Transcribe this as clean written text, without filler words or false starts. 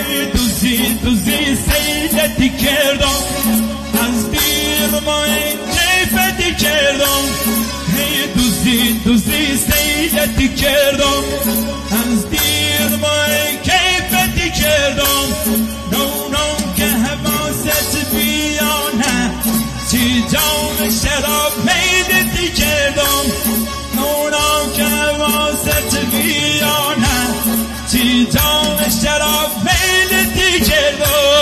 دوزی سیلتی کردم از دیر ما این کیفتی کردم دوزی سیلتی کردم از دیر ما این کیفتی کردم نونم که حواست بیانه چی جام شراب میدتی کردم نونم که حواست بیانه چی جام شراب میدتی کردم